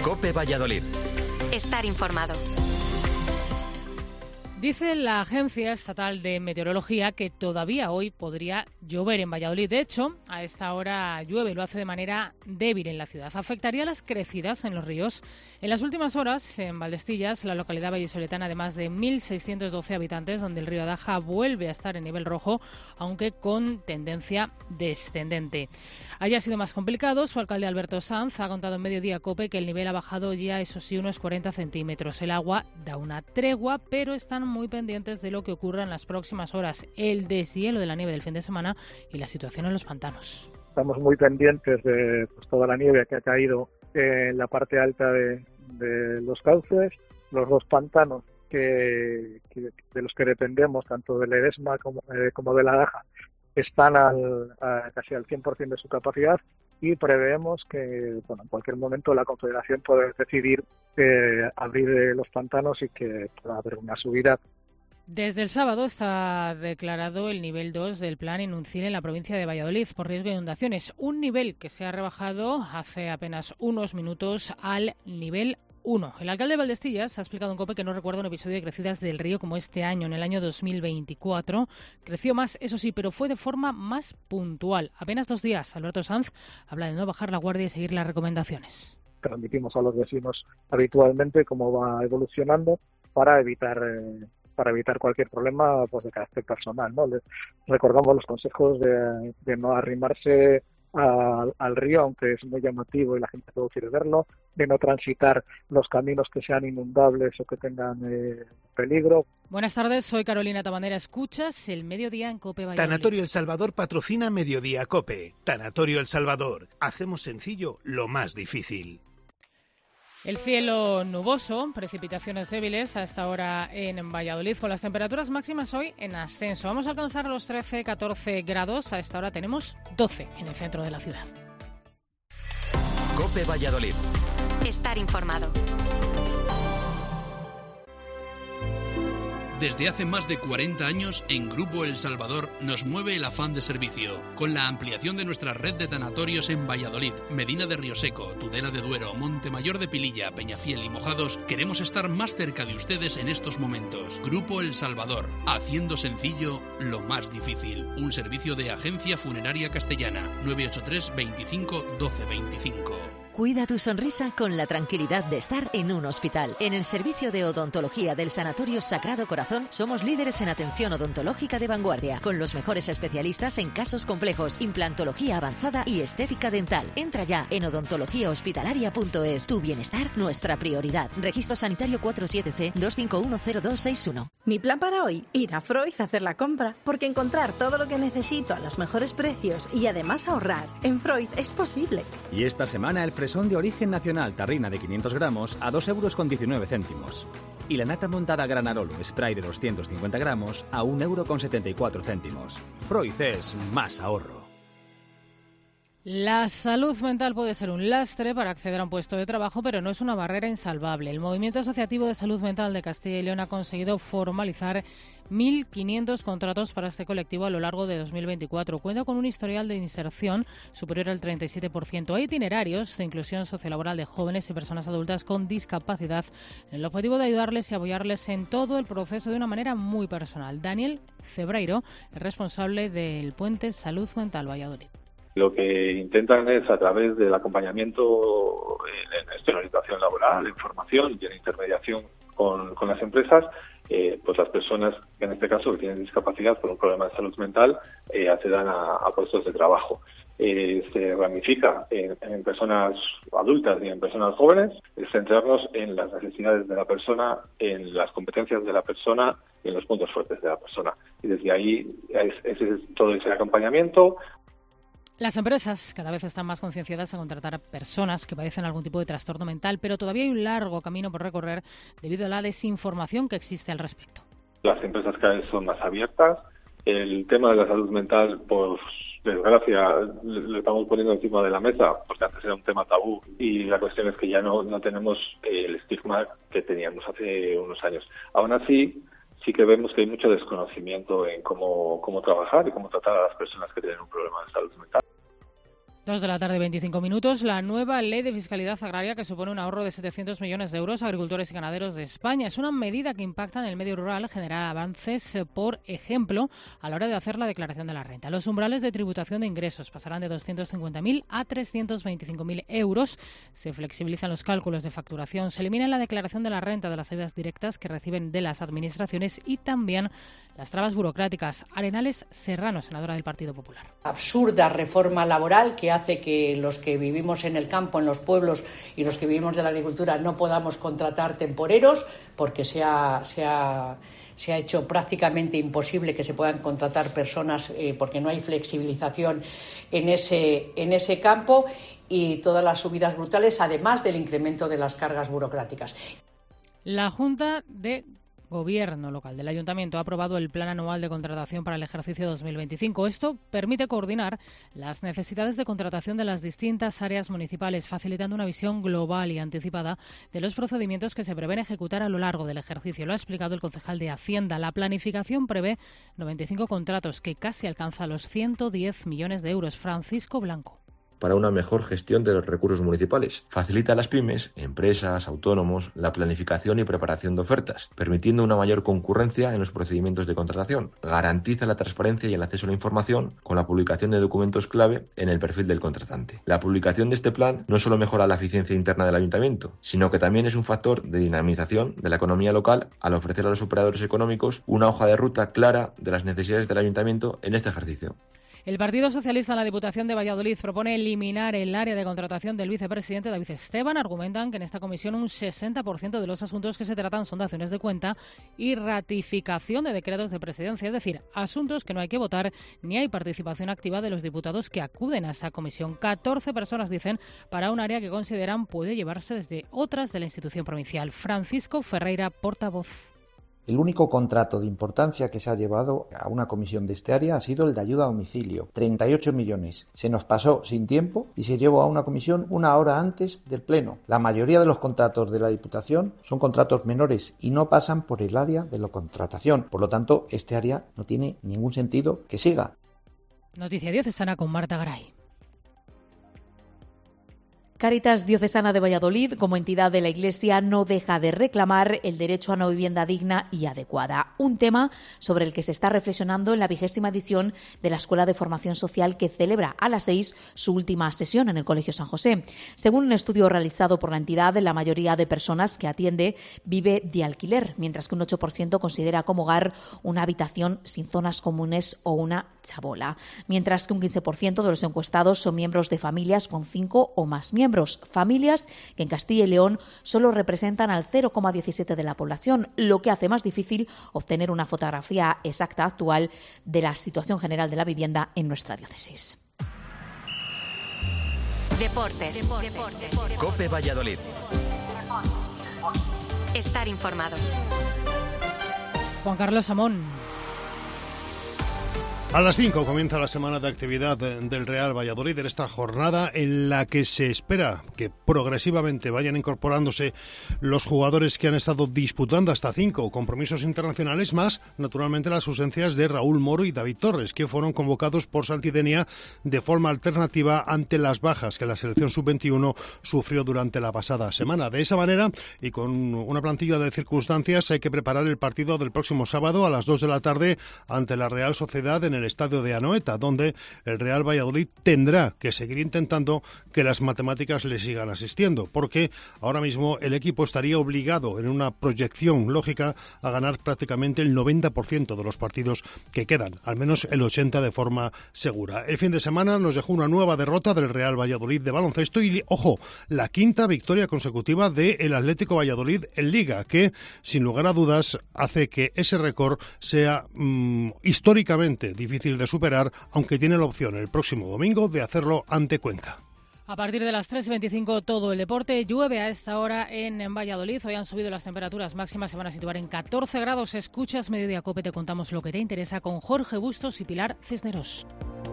COPE Valladolid. Estar informado. Dice la Agencia Estatal de Meteorología que todavía hoy podría llover en Valladolid. De hecho, a esta hora llueve y lo hace de manera débil en la ciudad. Afectaría las crecidas en los ríos. En las últimas horas, en Valdestillas, la localidad vallisoletana de más de 1.612 habitantes, donde el río Adaja vuelve a estar en nivel rojo, aunque con tendencia descendente. Allí ha sido más complicado. Su alcalde Alberto Sanz ha contado en Mediodía COPE que el nivel ha bajado ya, eso sí, unos 40 centímetros. El agua da una tregua, pero están muy pendientes de lo que ocurra en las próximas horas, el deshielo de la nieve del fin de semana y la situación en los pantanos. Estamos muy pendientes de toda la nieve que ha caído en la parte alta de los cauces, los dos pantanos de los que dependemos, tanto del Edesma como de la Adaja, están casi al 100% de su capacidad y preveemos que en cualquier momento la Confederación puede decidir abrir los pantanos y que pueda haber una subida. Desde el sábado está declarado el nivel 2 del plan Inuncil en la provincia de Valladolid por riesgo de inundaciones, un nivel que se ha rebajado hace apenas unos minutos al nivel 1. El alcalde de Valdestillas ha explicado en COPE que no recuerda un episodio de crecidas del río como este año. En el año 2024 creció más, eso sí, pero fue de forma más puntual. Apenas 2 días. Alberto Sanz habla de no bajar la guardia y seguir las recomendaciones. Transmitimos a los vecinos habitualmente cómo va evolucionando para evitar cualquier problema de carácter personal, ¿no? Les recordamos los consejos de no arrimarse al río, aunque es muy llamativo y la gente no quiere verlo, de no transitar los caminos que sean inundables o que tengan peligro. Buenas tardes, soy Carolina Tabanera. Escuchas el Mediodía en COPE Valladolid. Tanatorio El Salvador patrocina Mediodía COPE. Tanatorio El Salvador. Hacemos sencillo lo más difícil. El cielo nuboso, precipitaciones débiles a esta hora en Valladolid, con las temperaturas máximas hoy en ascenso. Vamos a alcanzar los 13-14 grados, a esta hora tenemos 12 en el centro de la ciudad. COPE Valladolid. Estar informado. Desde hace más de 40 años, en Grupo El Salvador nos mueve el afán de servicio, con la ampliación de nuestra red de tanatorios en Valladolid, Medina de Rioseco, Tudela de Duero, Montemayor de Pililla, Peñafiel y Mojados. Queremos estar más cerca de ustedes en estos momentos. Grupo El Salvador, haciendo sencillo lo más difícil. Un servicio de Agencia Funeraria Castellana, 983 25 12 25. Cuida tu sonrisa con la tranquilidad de estar en un hospital. En el servicio de odontología del Sanatorio Sagrado Corazón somos líderes en atención odontológica de vanguardia, con los mejores especialistas en casos complejos, implantología avanzada y estética dental. Entra ya en odontologíahospitalaria.es. Tu bienestar, nuestra prioridad. Registro sanitario 47C 2510261. Mi plan para hoy, ir a Freud a hacer la compra, porque encontrar todo lo que necesito a los mejores precios y además ahorrar en Freud es posible. Y esta semana el fresón de origen nacional tarrina de 500 gramos a 2,19 €. Y la nata montada Granarolo spray de 250 gramos a 1,74 €. Freud es más ahorro. La salud mental puede ser un lastre para acceder a un puesto de trabajo, pero no es una barrera insalvable. El Movimiento Asociativo de Salud Mental de Castilla y León ha conseguido formalizar 1.500 contratos para este colectivo a lo largo de 2024. Cuenta con un historial de inserción superior al 37%. Hay itinerarios de inclusión sociolaboral de jóvenes y personas adultas con discapacidad, en el objetivo de ayudarles y apoyarles en todo el proceso de una manera muy personal. Daniel Cebreiro es responsable del Puente Salud Mental Valladolid. Lo que intentan es, a través del acompañamiento en la orientación laboral, en formación y en intermediación con las empresas, pues las personas, en este caso, que tienen discapacidad por un problema de salud mental, accedan a puestos de trabajo. Se ramifica en personas adultas y en personas jóvenes, es centrarnos en las necesidades de la persona, en las competencias de la persona y en los puntos fuertes de la persona. Y desde ahí es todo ese acompañamiento. Las empresas cada vez están más concienciadas a contratar a personas que padecen algún tipo de trastorno mental, pero todavía hay un largo camino por recorrer debido a la desinformación que existe al respecto. Las empresas cada vez son más abiertas. El tema de la salud mental, por desgracia, lo estamos poniendo encima de la mesa, porque antes era un tema tabú, y la cuestión es que ya no tenemos el estigma que teníamos hace unos años. Aún así, sí que vemos que hay mucho desconocimiento en cómo trabajar y cómo tratar a las personas que tienen un problema de salud mental. 2:25 p.m. La nueva ley de fiscalidad agraria que supone un ahorro de 700 millones de euros a agricultores y ganaderos de España. Es una medida que impacta en el medio rural, genera avances, por ejemplo, a la hora de hacer la declaración de la renta. Los umbrales de tributación de ingresos pasarán de 250.000 a 325.000 euros. Se flexibilizan los cálculos de facturación. Se elimina la declaración de la renta de las ayudas directas que reciben de las administraciones y también las trabas burocráticas. Arenales Serrano, senadora del Partido Popular. Absurda reforma laboral que hace que los que vivimos en el campo, en los pueblos y los que vivimos de la agricultura no podamos contratar temporeros porque se ha hecho prácticamente imposible que se puedan contratar personas porque no hay flexibilización en ese campo y todas las subidas brutales, además del incremento de las cargas burocráticas. La Junta de Gobierno local del Ayuntamiento ha aprobado el Plan Anual de Contratación para el ejercicio 2025. Esto permite coordinar las necesidades de contratación de las distintas áreas municipales, facilitando una visión global y anticipada de los procedimientos que se prevén ejecutar a lo largo del ejercicio. Lo ha explicado el concejal de Hacienda. La planificación prevé 95 contratos, que casi alcanza los 110 millones de euros. Francisco Blanco. Para una mejor gestión de los recursos municipales. Facilita a las pymes, empresas, autónomos, la planificación y preparación de ofertas, permitiendo una mayor concurrencia en los procedimientos de contratación. Garantiza la transparencia y el acceso a la información con la publicación de documentos clave en el perfil del contratante. La publicación de este plan no solo mejora la eficiencia interna del ayuntamiento, sino que también es un factor de dinamización de la economía local al ofrecer a los operadores económicos una hoja de ruta clara de las necesidades del ayuntamiento en este ejercicio. El Partido Socialista en la Diputación de Valladolid propone eliminar el área de contratación del vicepresidente David Esteban. Argumentan que en esta comisión un 60% de los asuntos que se tratan son daciones de cuenta y ratificación de decretos de presidencia, es decir, asuntos que no hay que votar ni hay participación activa de los diputados que acuden a esa comisión. 14 personas, dicen, para un área que consideran puede llevarse desde otras de la institución provincial. Francisco Ferreira, portavoz. El único contrato de importancia que se ha llevado a una comisión de este área ha sido el de ayuda a domicilio, 38 millones. Se nos pasó sin tiempo y se llevó a una comisión una hora antes del pleno. La mayoría de los contratos de la Diputación son contratos menores y no pasan por el área de la contratación. Por lo tanto, este área no tiene ningún sentido que siga. Noticia diocesana con Marta Garay. Cáritas Diocesana de Valladolid, como entidad de la Iglesia, no deja de reclamar el derecho a una vivienda digna y adecuada. Un tema sobre el que se está reflexionando en la 20ª edición de la Escuela de Formación Social, que celebra a las 6 su última sesión en el Colegio San José. Según un estudio realizado por la entidad, la mayoría de personas que atiende vive de alquiler, mientras que un 8% considera como hogar una habitación sin zonas comunes o una chabola. Mientras que un 15% de los encuestados son miembros de familias con 5 o más miembros. Familias que en Castilla y León solo representan al 0,17% de la población, lo que hace más difícil obtener una fotografía exacta actual de la situación general de la vivienda en nuestra diócesis. Deportes. COPE Valladolid. Estar informado. Juan Carlos Amón. A las 5 comienza la semana de actividad del Real Valladolid, en esta jornada en la que se espera que progresivamente vayan incorporándose los jugadores que han estado disputando hasta 5 compromisos internacionales, más naturalmente las ausencias de Raúl Moro y David Torres, que fueron convocados por Santidenia de forma alternativa ante las bajas que la selección sub-21 sufrió durante la pasada semana. De esa manera, y con una plantilla de circunstancias, hay que preparar el partido del próximo sábado a las 2 de la tarde ante la Real Sociedad en el estadio de Anoeta, donde el Real Valladolid tendrá que seguir intentando que las matemáticas le sigan asistiendo, porque ahora mismo el equipo estaría obligado en una proyección lógica a ganar prácticamente el 90% de los partidos que quedan, al menos el 80% de forma segura. El fin de semana nos dejó una nueva derrota del Real Valladolid de baloncesto y, ojo, la 5ª victoria consecutiva del Atlético Valladolid en Liga, que sin lugar a dudas hace que ese récord sea históricamente difícil de superar, aunque tiene la opción el próximo domingo de hacerlo ante Cuenca. A partir de las 3:25 todo el deporte. Llueve a esta hora en Valladolid. Hoy han subido las temperaturas máximas, se van a situar en 14 grados. Escuchas Mediodía Cope, te contamos lo que te interesa con Jorge Bustos y Pilar Cisneros.